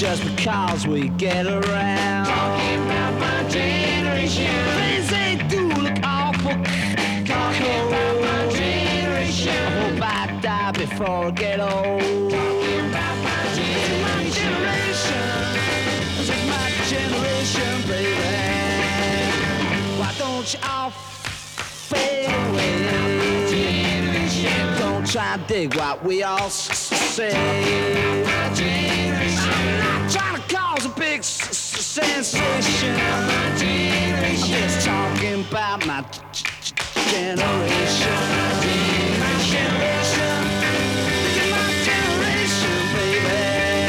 just because we get around. Talking about my generation. Things they do look awful Talking about my generation. I hope I die before I get old. Talking about my generation. This is my generation, baby. Why don't you all fade away? Don't try and dig what we all say. I'm not trying to cause a big sensation. I'm just talking about my generation. My generation. This is my generation, baby.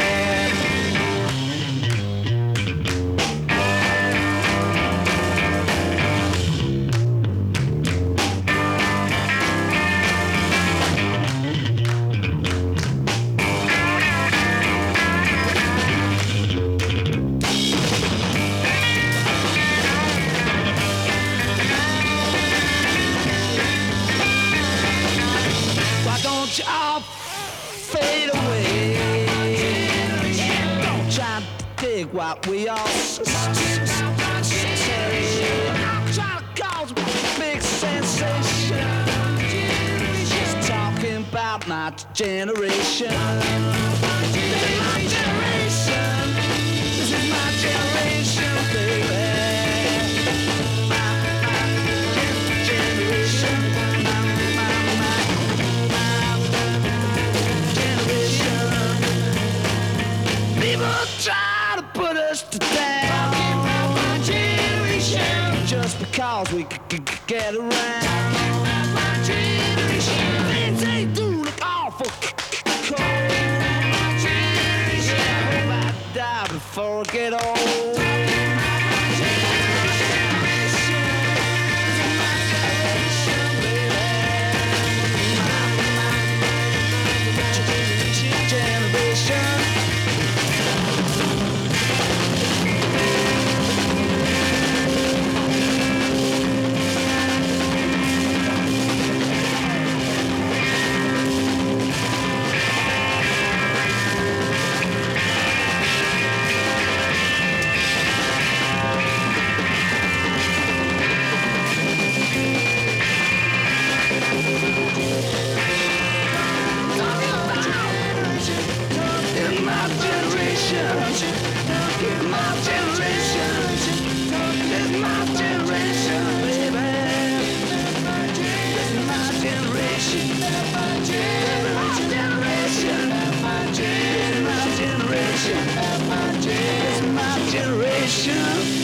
Don't you all fade away? Don't try to dig what we all say. I'm trying to cause a big sensation. Just talking about my generation. This is my generation. This is my generation, baby. My generation. People try to put us to down. Talking about my generation. Just because we get around. Talking about my generation. Things they do look awful cold. My generation. I hope I die before I get old. Generation.